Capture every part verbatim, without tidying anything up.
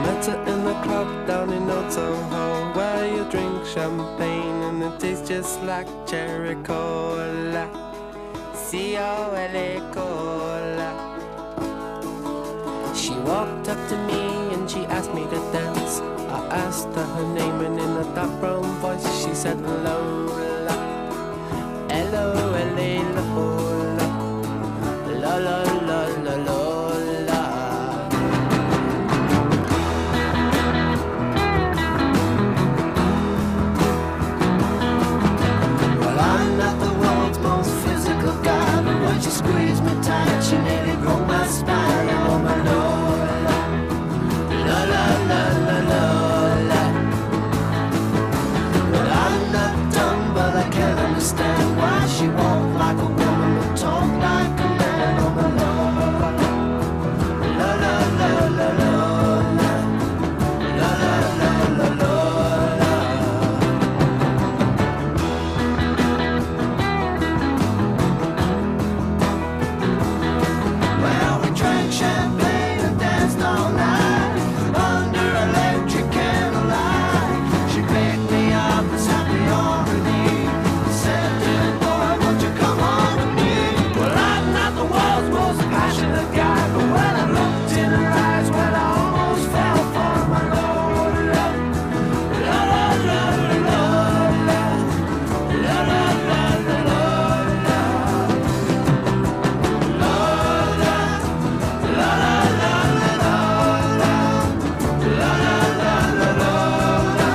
Met her in the club down in Old Soho, where you drink champagne and it tastes just like cherry cola. C O L A cola. She walked up to me and she asked me to dance. I asked her her name and in a dark brown voice she said Lola. L O L A Lola. La la la la Lola. Well, I'm not the world's most physical guy, but when she squeezed me tight she nearly broke my spine. Oh my Lola. La la la la Lola. Well, I'm not dumb, but I can't understand why she walked like a woman but talk like a man. Oh my Lola. La la la la Lola. La la la la Lola. Well, we drank champagne and danced all night under electric candlelight. She picked me up and sat me on her knee. Said, "Dear boy, won't you come home with me?" Well, I'm not the world's most passionate guy, but when I looked in her eyes, well, I almost fell for my Lola. La la la la Lola. La la la la Lola. Lola. La la la la Lola. La la la la Lola.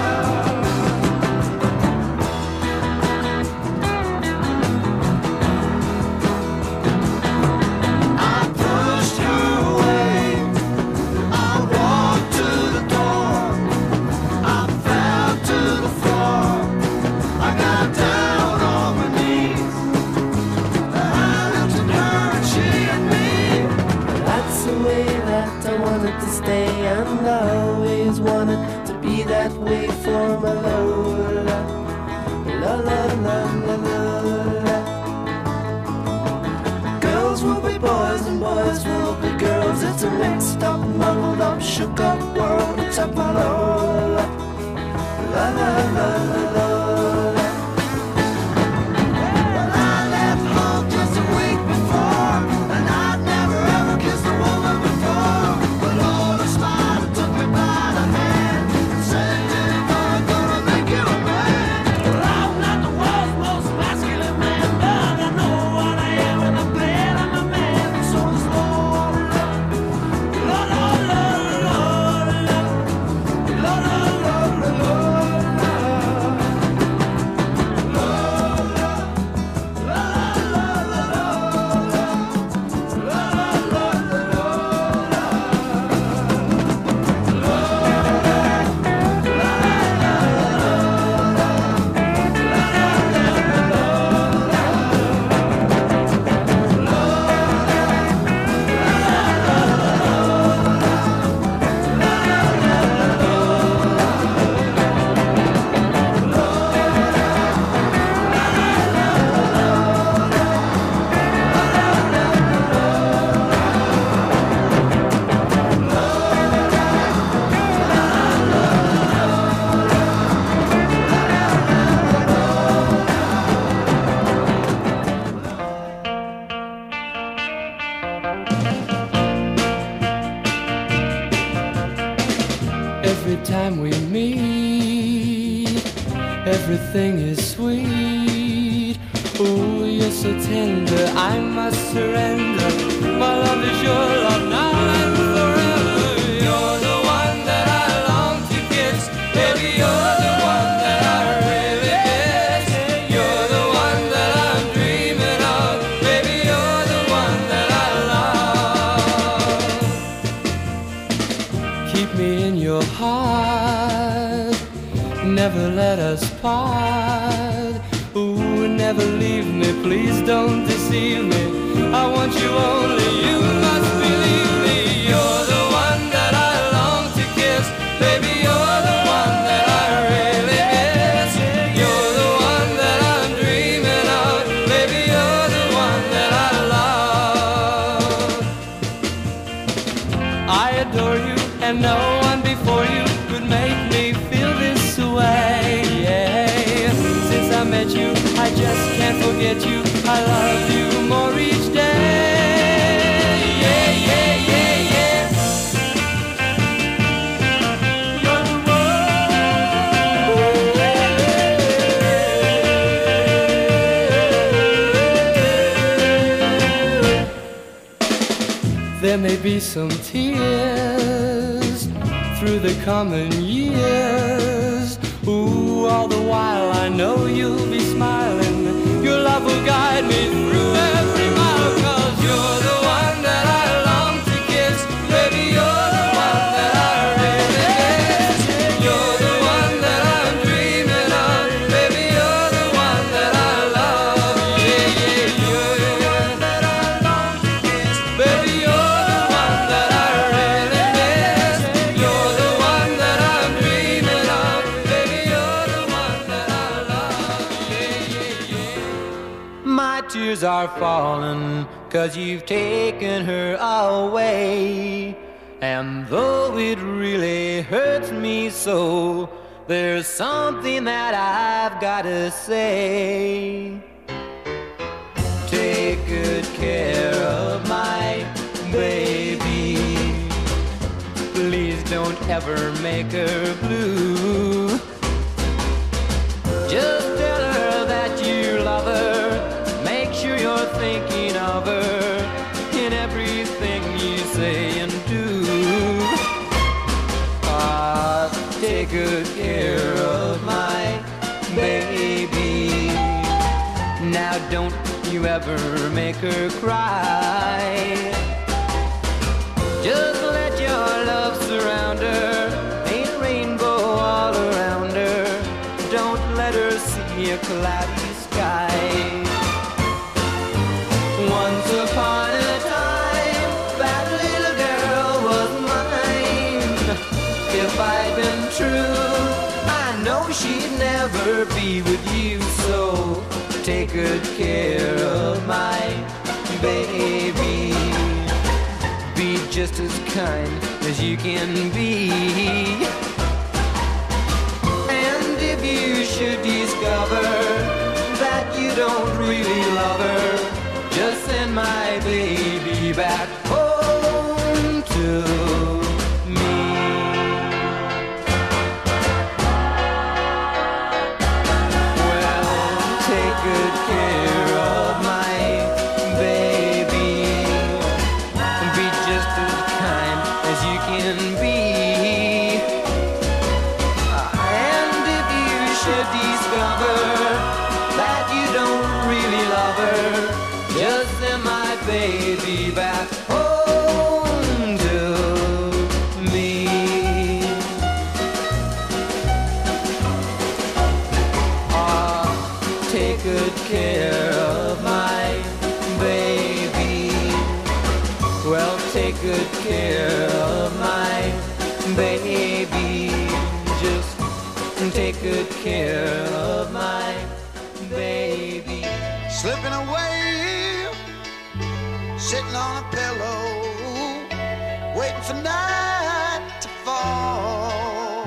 I pushed her away. I walked to the door. I fell to the floor. I got down on my knees. I looked at her and she at me. That's the way that I wanted to stay, and I always wanted to be that way for my Lola. La la la la Lola. Girls will be boys and boys will be girls. It's a mixed up, muddled up, shook up world except for Lola. La la la la Lola. Well, I left home just a week before, and I'd never ever kissed a woman before. But Lola smiled and took me by the hand and said, "Dear boy, I'm gonna make you a man." Well, I'm not the world's most masculine man, but I know what I am and I'm glad I'm a man. So is Lola. La la la la Lola. La la la la Lola. Every time we meet, everything is sweet. Oh, you're so tender, I must surrender. My love is your love now and forever. You're the one that I long to kiss. Baby, you're the one that I really miss. You're the one that I'm dreaming of. Baby, you're the one that I love. Keep me in your heart, never let us part. Ooh, never leave me, please don't deceive me. I want you only, you must believe me. You're the one that I long to kiss. Baby, you're the one that I really miss. You're the one that I'm dreaming of. Baby, you're the one that I love. I adore you, and no one before you could make me feel this way. Yeah. Since I met you, I just can't forget you. I love you more each day. Yeah, yeah, yeah, yeah. You're the one. There may be some tears through the coming years. Ooh, all the while I know you'll be smiling. Your love will guide me through every mile. 'Cause you're the one that I long to kiss. Baby, you're the one that I really miss. You're the one that I'm dreaming of. Baby, you're the one that I love. Yeah, yeah, you're the one that I long to kiss. Baby, you're the one that I really miss. You're the one that I'm dreaming of. Baby, you're the one that I love. Yeah, yeah, yeah. My tears are falling 'cause you've taken her away. And though it really hurts me so, there's something that I've gotta say. Take good care of my baby. Please don't ever make her blue. Just tell her that you love her. Make sure you're thinking of her in everything you say and do. Ah, take good care of my baby. Now don't you ever make her cry. Just let your love surround her. Ain't rainbow all around her. Don't let her see a cloudy sky. Once upon a time, that little girl was mine. If I'd been true, I know she'd never be with you. So take good care of my baby. Be just as kind as you can be. And if you should discover that you don't really love her, just send my baby back home to me. Well, take good care of my baby. Be just as kind as you can be. And if you should discover that you don't really love her, just send my baby back home to me. Ah, take good care of my baby. Well, take good care of my baby. Just take good care of my baby. Slipping away, sitting on a pillow, waiting for night to fall.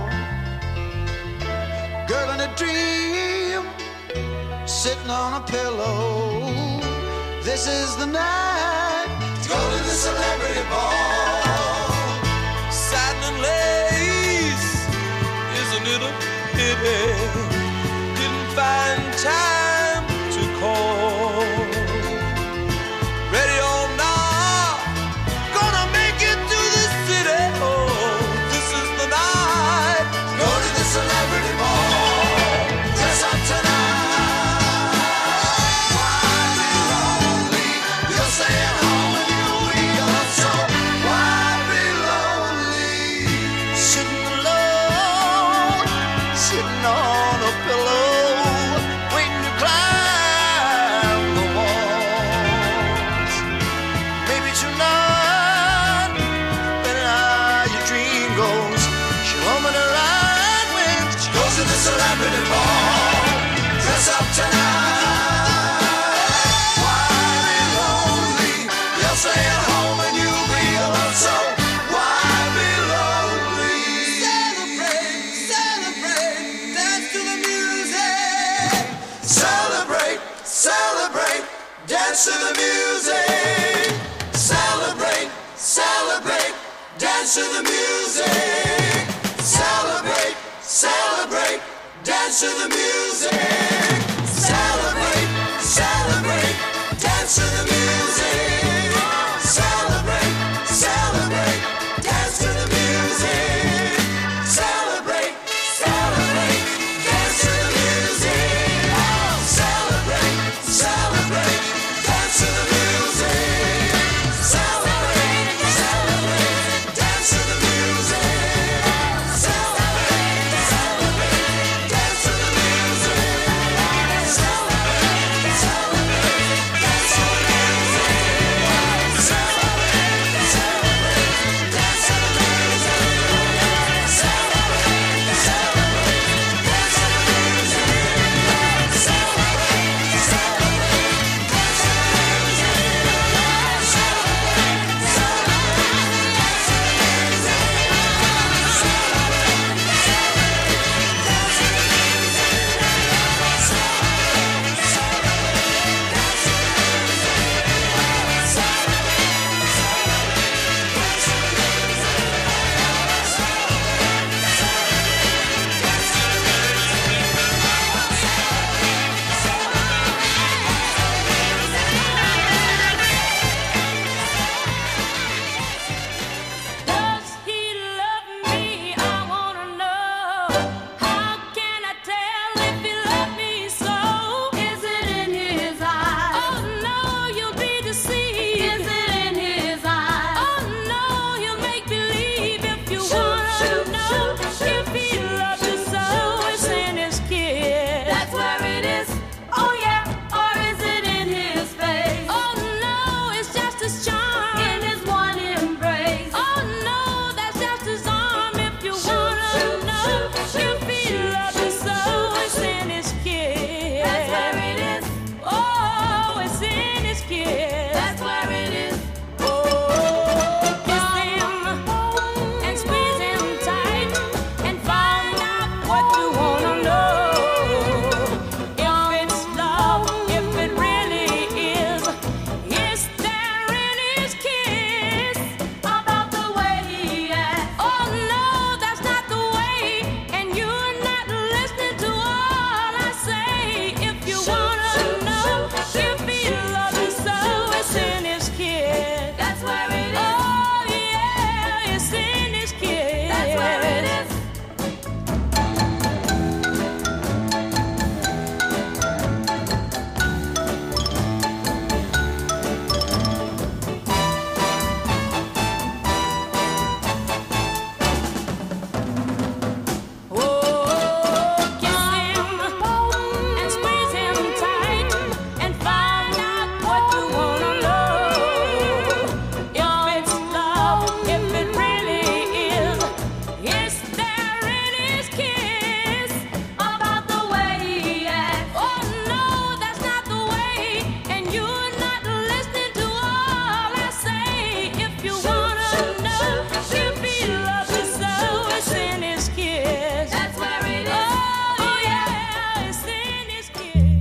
Girl in a dream, sitting on a pillow. This is the night to go to the celebrity ball. Satin and lace, isn't it a pity? Didn't find time to call. Ready or not, gonna make it to the city. Oh, this is the night. Go to the celebrity ball. Dress up tonight. Why be lonely? You're staying home with you. You're so to the music. Celebrate, celebrate, dance to the music. Celebrate, celebrate, dance to the music. Celebrate, celebrate, dance to the music. Celebrate, celebrate, dance to the music. Celebrate, celebrate, dance to the music. Celebrate, celebrate, dance to the music. Celebrate, celebrate, dance to the music. Celebrate, celebrate, dance to the music. Celebrate, celebrate, dance to the music. Celebrate, celebrate, dance to the music. Celebrate, celebrate, dance to the Does he love me? I wanna know. How can I tell if he loves me so? Is it in his eyes? Oh no, you'll be deceived. Is it in his eyes? Oh no, he'll make believe if you wanna know. If he loves you so, it's in his kiss. That's where it is. Oh yeah, or is it in his face? Oh no, it's just his charm in his one embrace. Oh no, that's just his arm. If you wanna know, if he loves you so, it's in his kiss. That's where it is. Oh, it's in his kiss. That's where it is. Oh, kiss him and squeeze him tight and find out what you wanna know. If it's love, if it really is, is there in his kiss about the way he acts? Oh no, that's not the way, and you're not listening to all I say. If you wanna know, if he loves you so, it's in his kiss. That's where it is. Oh yeah, it's in his kiss. That's where it is. Oh, kiss him and squeeze him tight and find out what you wanna know. If it's love, if it really is, is there in his kiss about the way he acts? Oh no, that's not the way, and you're not listening to all I say. If you wanna know, if he loves you so, it's in his kiss. That's where it is. Oh yeah, it's in his kiss.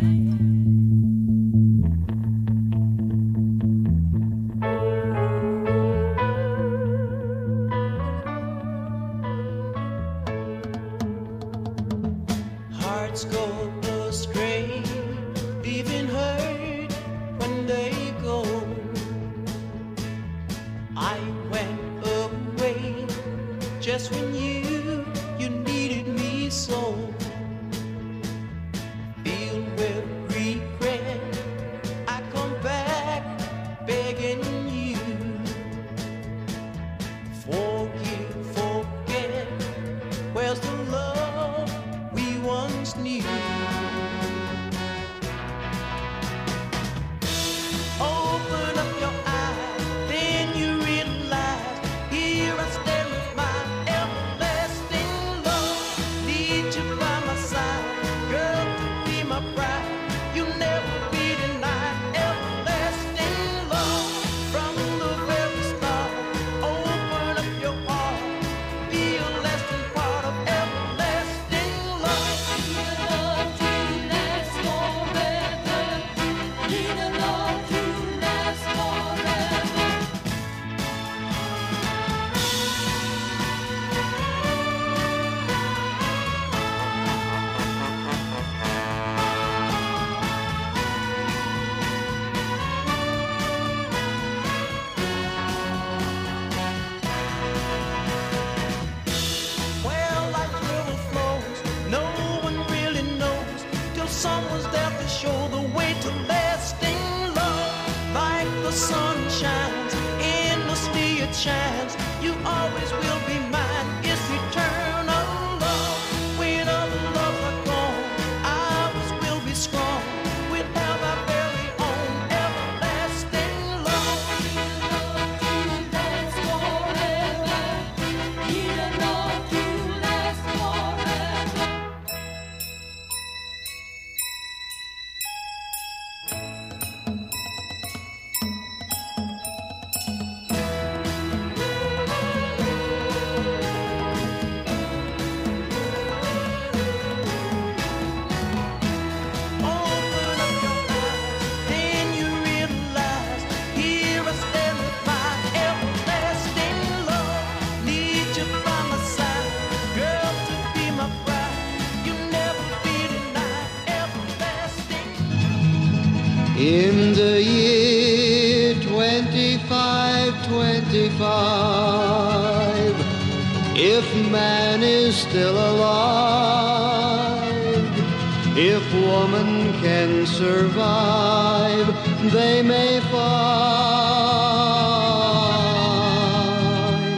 Hearts go astray, leaving hurt when they go. I went away just when you you needed me so. Filled with regret, I come back begging you. Forgive, forget. Where's the love we once knew? Open up your eyes, then you realize here I stand with my everlasting love. Need you by In the year twenty-five twenty-five, if man is still alive, if woman can survive, they may find.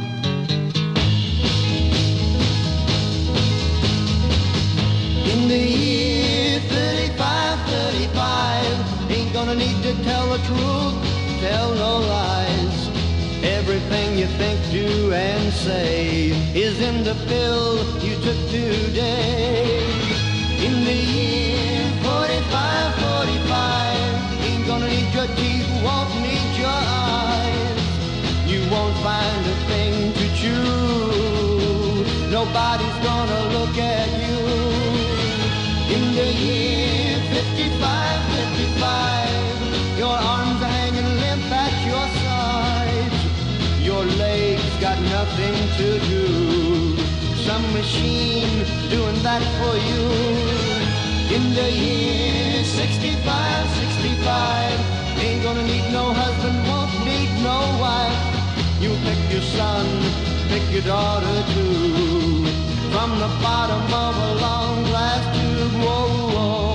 In the year thirty-five thirty-five, ain't gonna need to tell the truth, tell no lies. Everything you think, do, and say is in the pill you took today. In the year forty-five forty-five, ain't gonna need your teeth, won't need your eyes. You won't find a thing to chew, nobody's gonna look at you. In the year fifty-five fifty-five, your arms are hanging limp at your sides. Your legs got nothing to do, some machine doing that for you. In the year sixty-five sixty-five, ain't gonna need no husband, won't need no wife. You pick your son, pick your daughter too, from the bottom of a long glass tube. Whoa, whoa.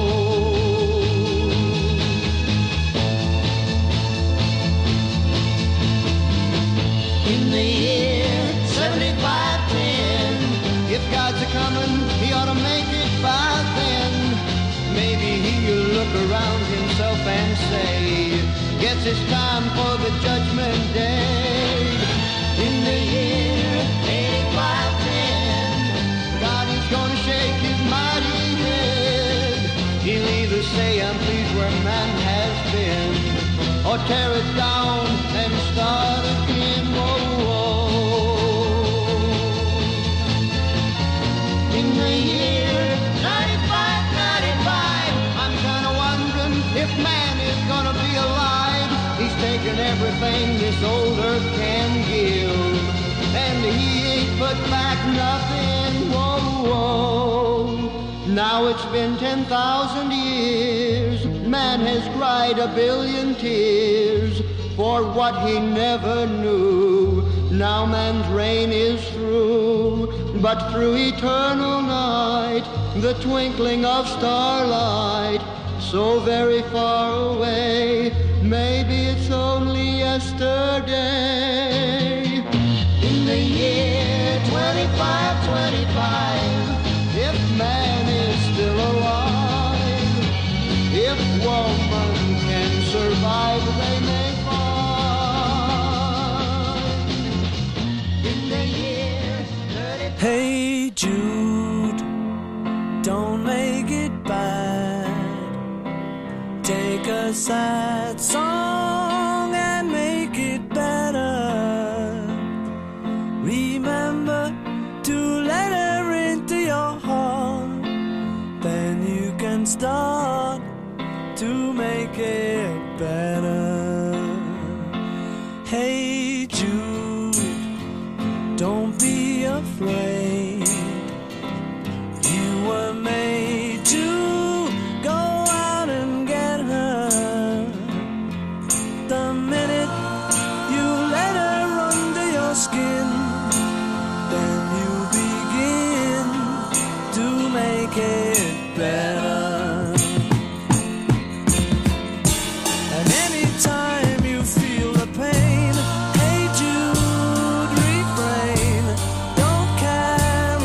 In the year seventy-five ten, if God's a-comin', he ought to make it by then. Maybe he'll look around himself and say, guess it's time for the judgment day. In the year eighty-five ten, God is gonna shake his mighty head. He'll either say, I'm pleased where man has been, or tear it down and start again. Whoa, whoa. In the year ninety-five ninety-five, I'm kinda wondering if man is gonna be alive. He's taken everything this old earth can give, and he ain't put back nothing. Whoa, whoa. Now it's been ten thousand years, man has cried a billion tears for what he never knew. Now man's reign is through, but through eternal night, the twinkling of starlight, so very far away, maybe it's only yesterday. In the year twenty-five twenty-five, if man is still alive, if woman can survive, they may find. In the year thirty-five. Hey Jude, don't make it bad. Take a sad song and make it better. Remember to let her into your heart, then you can start to make it better. Hey Jude, don't be afraid. You were made to go out and get her. The minute you let her under your skin, then you begin to make it better. And anytime you feel the pain, hey Jude, refrain. Don't care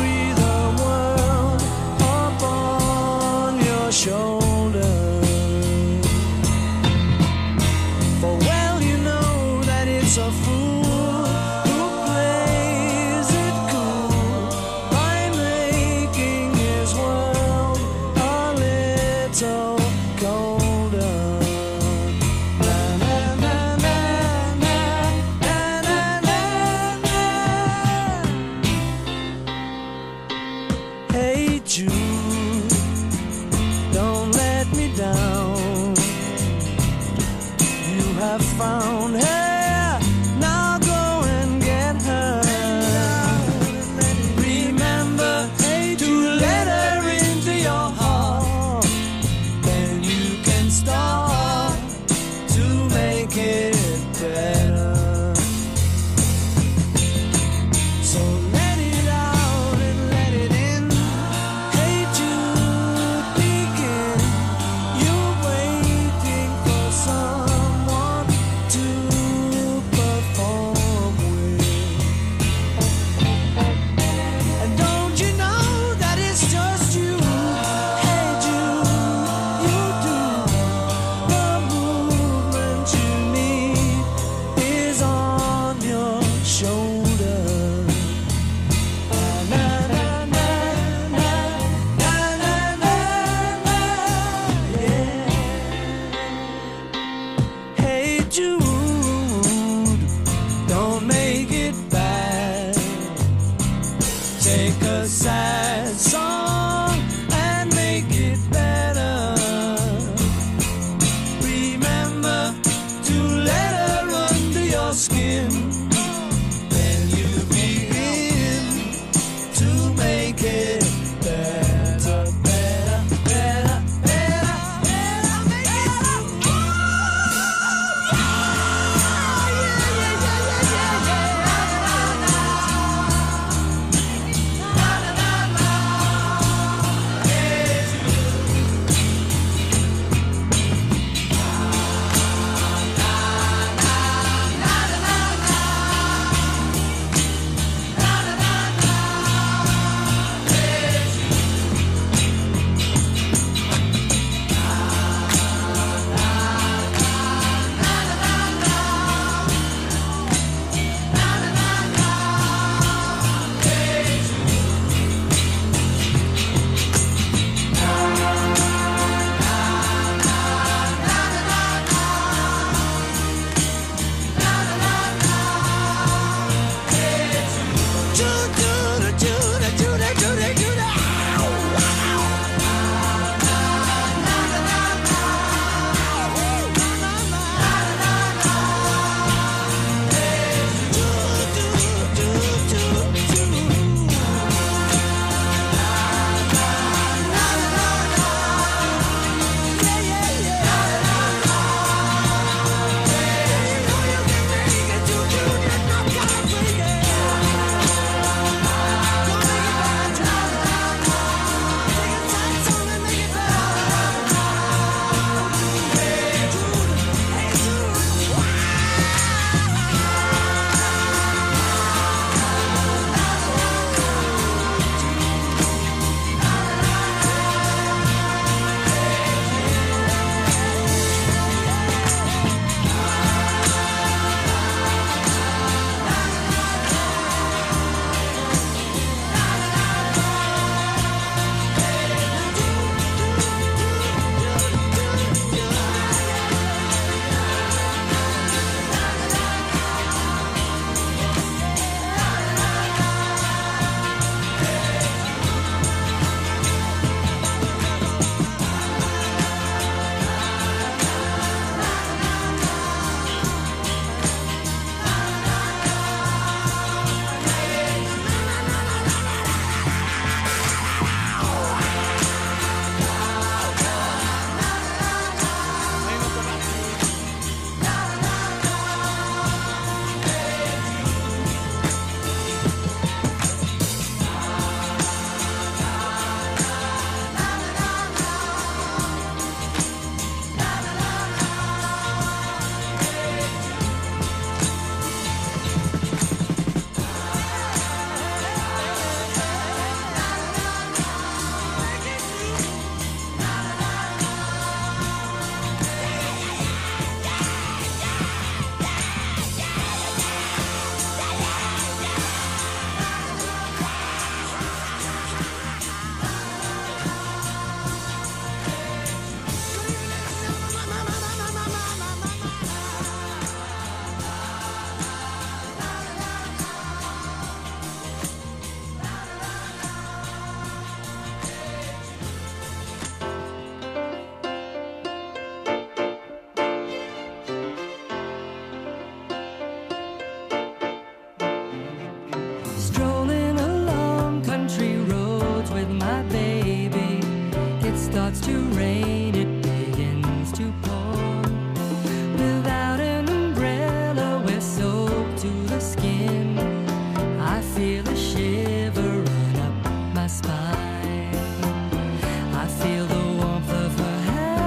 starts to rain, it begins to pour. Without an umbrella, we're soaked to the skin. I feel a shiver run up my spine. I feel the warmth of her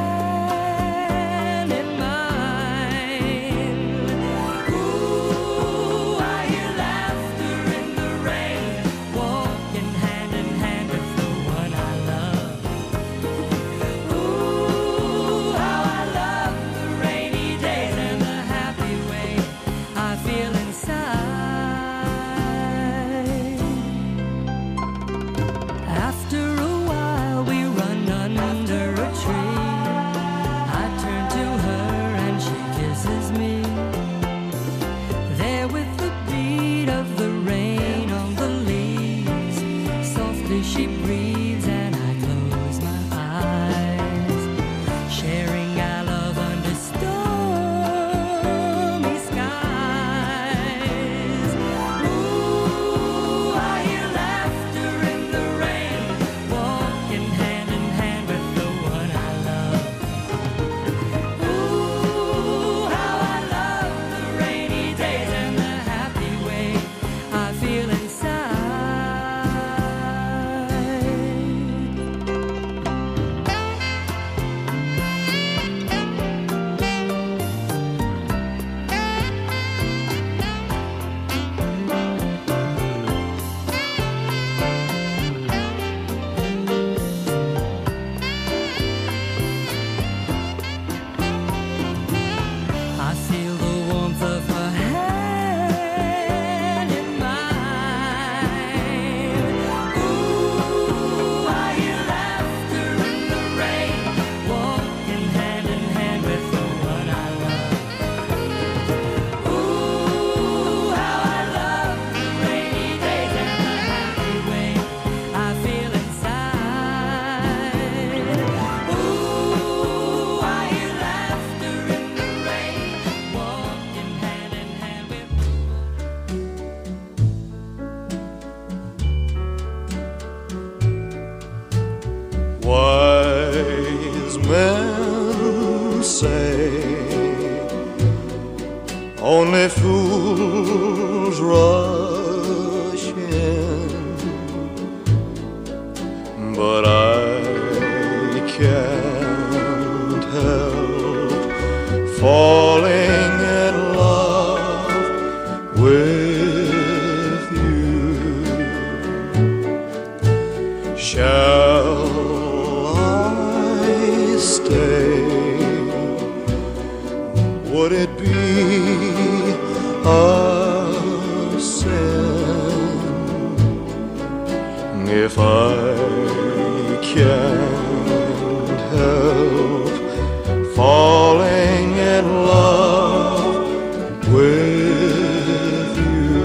hand in mine. Ooh, I hear laughter in the rain, walking hand in hand with the one I love. Ooh, how I love the rainy days and the happy way I feel inside. After a while we run under a tree. I turn to her and she kisses me. There with the beat of the rain on the leaves, softly she breathes and I close my eyes, sharing our love under stormy skies. Ooh, I hear laughter in the rain, walking hand in hand with the one I love. Ooh, how I love the rainy days and the happy way I feel inside. I feel the warmth of her hand in mine. Ooh, I hear laughter in the rain, walking hand in hand with the one I love. Ooh, how I love the rainy days and the happy way I feel inside. Ooh, I hear laughter in the rain, walking hand in hand with the Wise men say only fools rush in, but I can't help falling in love with you. Shall I stay? Would it be a sin if I can't help falling in love with you?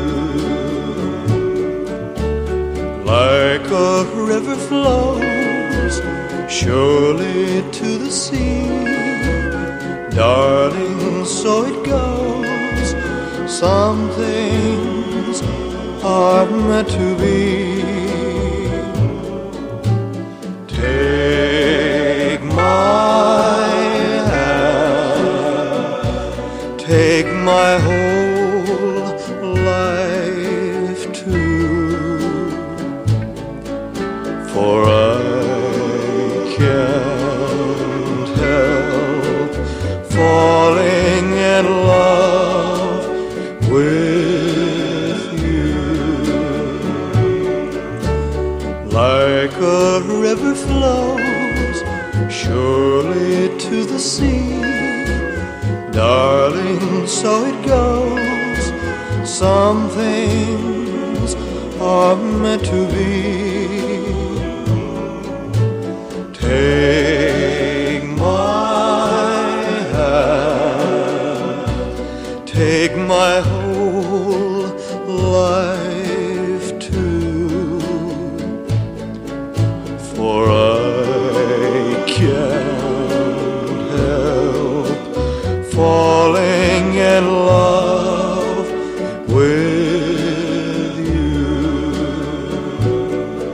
Like a river flows surely to the sea, darling, so it goes. Some things are meant to be. Take my hand, take my whole life too, for I can't help falling in love with you. Like a river flows surely to the sea, darling, so it goes. Some things are meant to be. Take my hand, take my whole life too, for I can't help falling in love with you.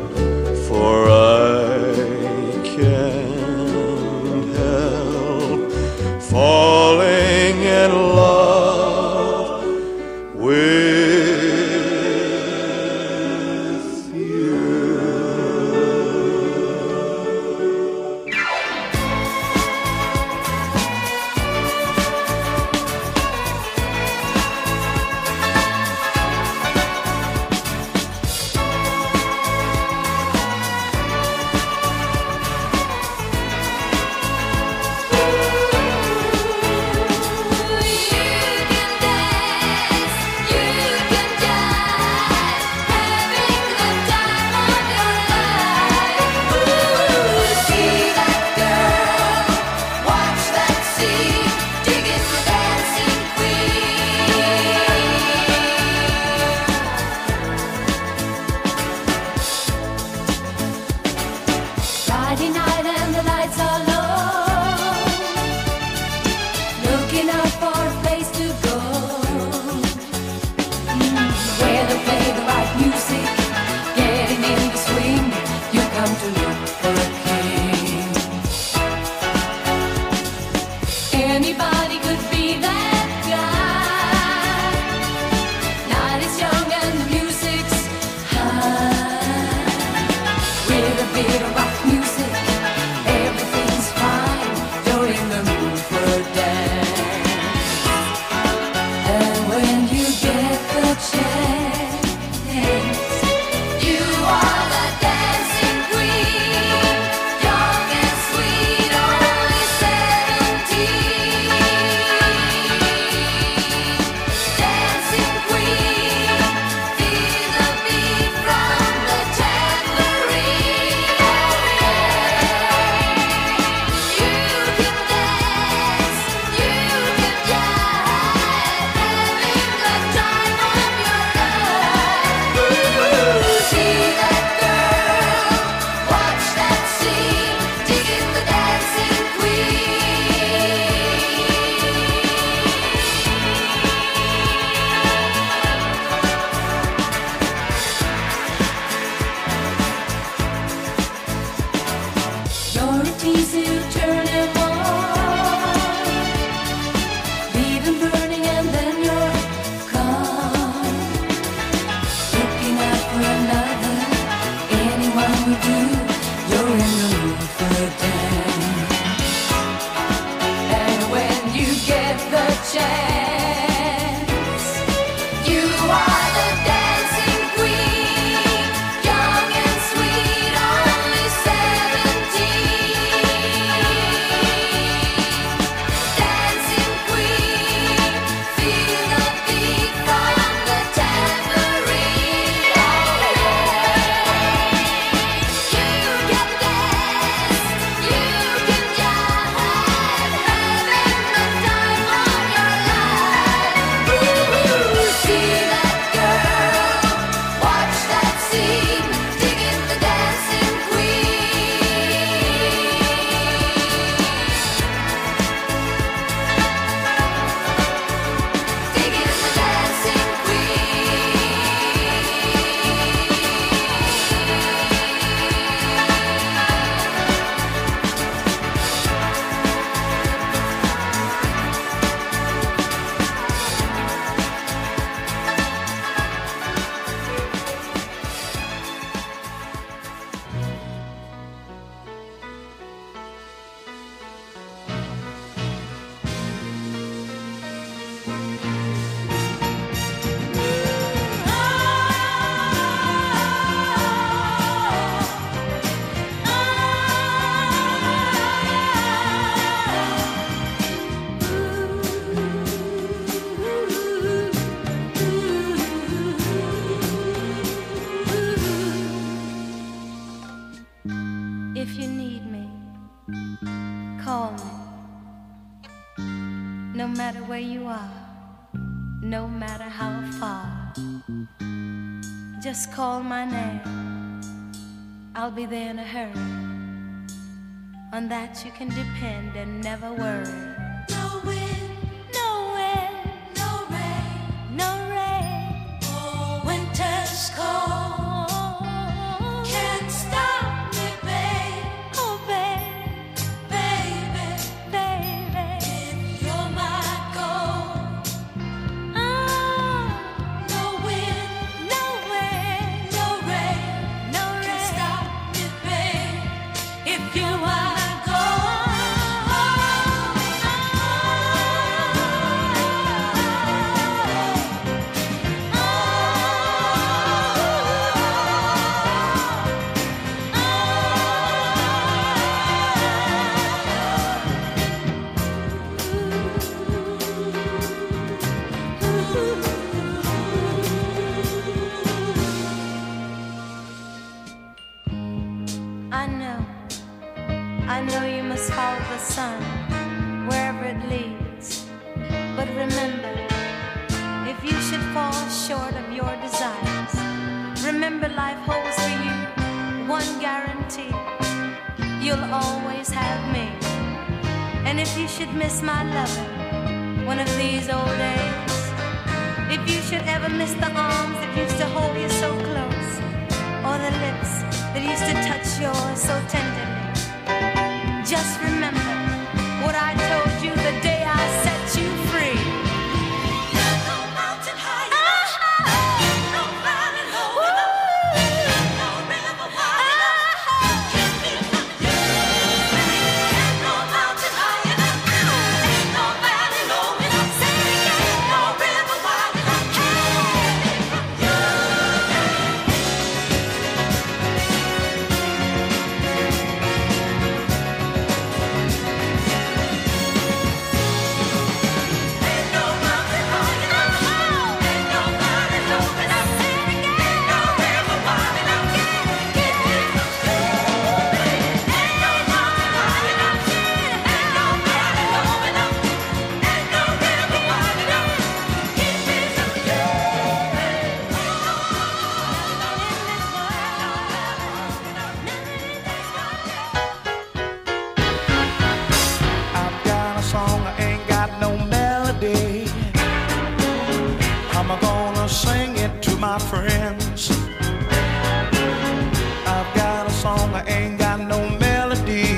call me. No matter where you are, no matter how far, just call my name. I'll be there in a hurry. On that you can depend and never worry. No wind, no wind, no rain, no rain. Oh, winter's cold can't stop me, babe. Oh, babe, baby, baby, if you're my gold. Oh, no wind, no wind, no rain, no rain can stop me, babe. If you're my I know, I know you must follow the sun wherever it leads. But remember, if you should fall short of your desires, remember life holds for you one guarantee: you'll always have me. And if you should miss my loving one of these old days, if you should ever miss the arms that used to hold you so close, or the lips that used to touch yours so tenderly, just remember what I told you the day I set you free. There's no mountain high enough, no valley low enough, no river wide enough to keep me from you. There's no mountain high enough, ain't no valley low enough, say it again, no river wide enough to keep me from you. I've got a song, I ain't got no melody. I'm gonna sing it to my friends. I've got a song, I ain't got no melody.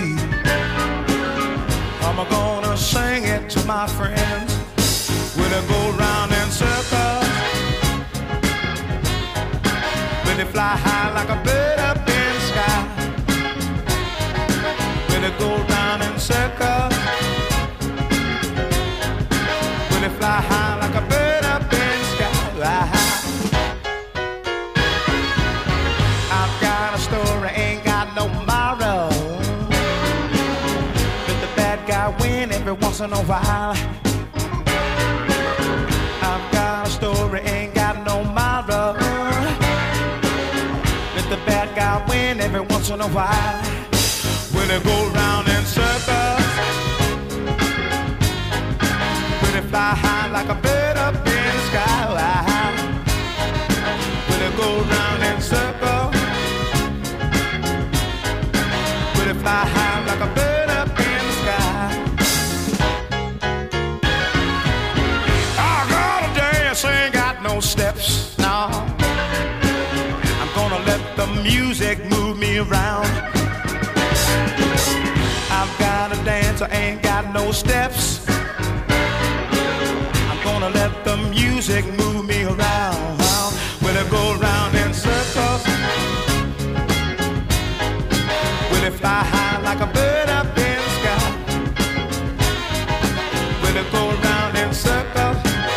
I'm gonna sing it to my friends. Will it go round in circles? Will it fly high like a bird up in the sky? Will it go round in circles? Will it fly high like a bird up in the sky? I've got a story, ain't got no moral. Let the bad guy win every once in a while. I've got a story, ain't got no moral. Let the bad guy win every once in a while. Will it go round in circles? Will it fly high like a bird up in the sky? Will it go round in circles? Will it fly high like a bird up in the sky? I gotta dance, ain't got no steps, no. I'm gonna let the music move me around. I've got to dance, I ain't got no steps. I'm gonna let the music move me around. Will it go round in circles? Will it fly high like a bird up in the sky? Will it go round in circles?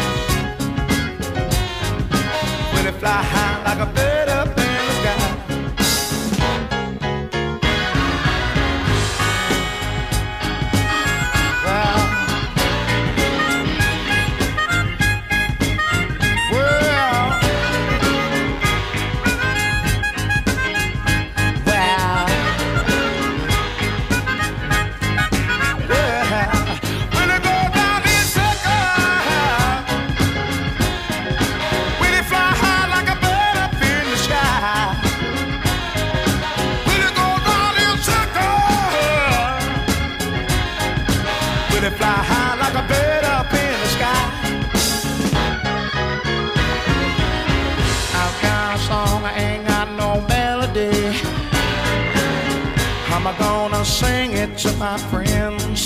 Will it fly high like a bird up in the sky? Well, well, I'm gonna sing it to my friends.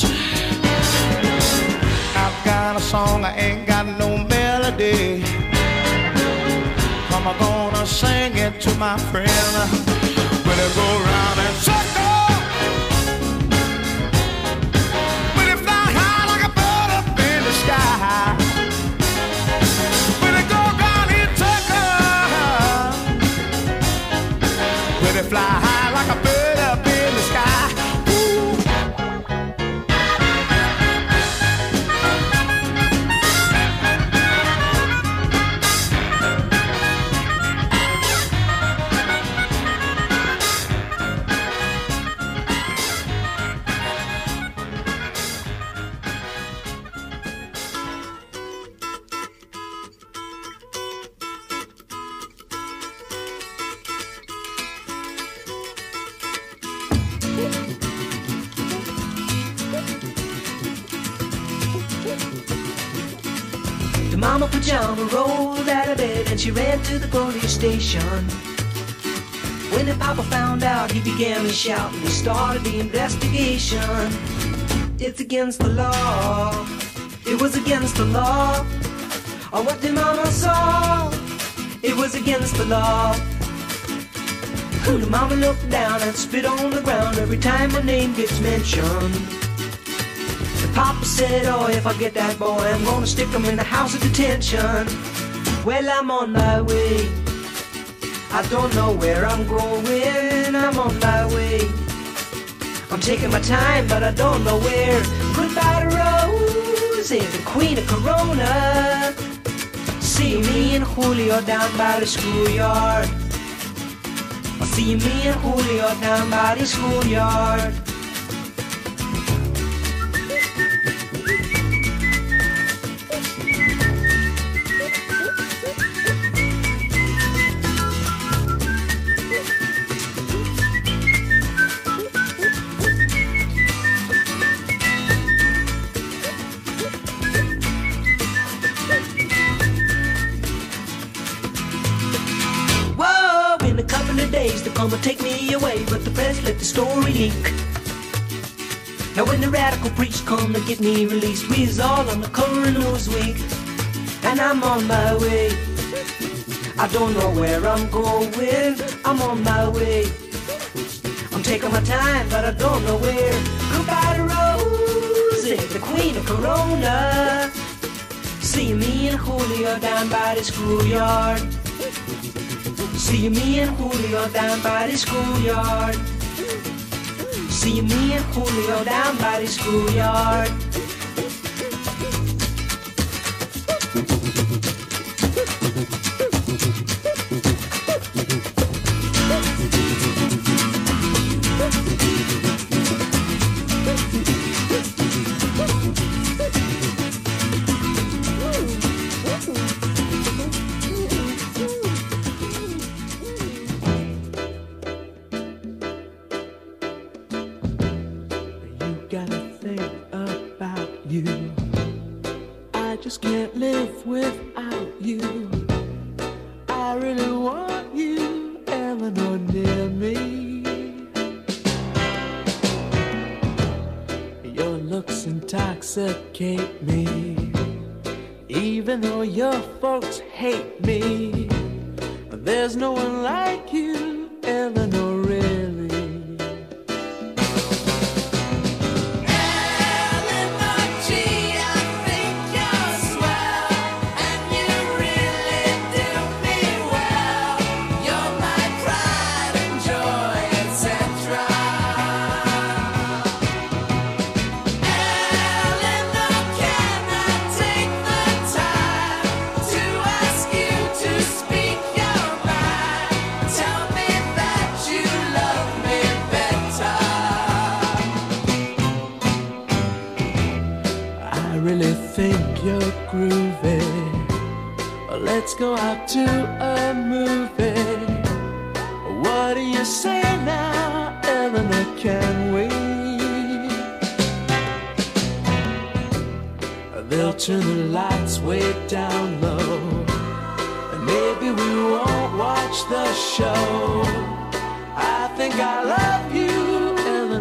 I've got a song, I ain't got no melody. I'm gonna sing it to my friend. When it go round and circle, when it fly high like a bird up in the sky. When it go round in circle, when it fly high like a bird up in the sky. Mama Pajama rolled out of bed and she ran to the police station. When the papa found out, he began to shout and he started the investigation. It's against the law. It was against the law. Oh, what the mama saw, it was against the law. The mama looked down and spit on the ground every time her name gets mentioned. Papa said, oh, if I get that boy, I'm gonna stick him in the house of detention. Well, I'm on my way. I don't know where I'm going. I'm on my way. I'm taking my time, but I don't know where. Goodbye to Rose, the queen of Corona. See me and Julio down by the schoolyard. See me and Julio down by the schoolyard. Come and take me away, but the press let the story leak. Now when the radical preach come to get me released, we's all on the cover of Newsweek. And I'm on my way. I don't know where I'm going. I'm on my way. I'm taking my time, but I don't know where. Goodbye to Rosie, the queen of Corona. See me and Julio down by the schoolyard. See me and Julio down by the schoolyard. See me and Julio down by the schoolyard. Intoxicate me, even though your folks hate me. There's no one like you, Eleanor, really. Eleanor G, I think you're swell, and you really do me well. You're my pride and joy, et cetera. Think you're groovy. Let's go out to a movie. What do you say now, Eleanor? Can we? They'll turn the lights way down low, and maybe we won't watch the show. I think I love you, Eleanor.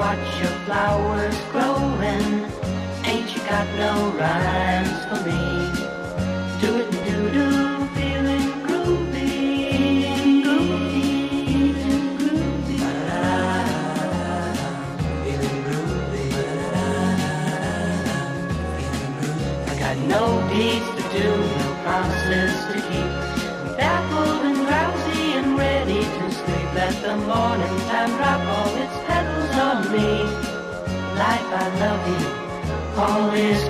watch your flowers growing. Ain't you got no rhymes for me? Do it and do do, feeling groovy, groovy, groovy. Feeling groovy. I got no deeds to do, no promises to keep. I'm baffled and drowsy and ready to sleep. Let the morning time drop all its petals on me. Life, I love you. All is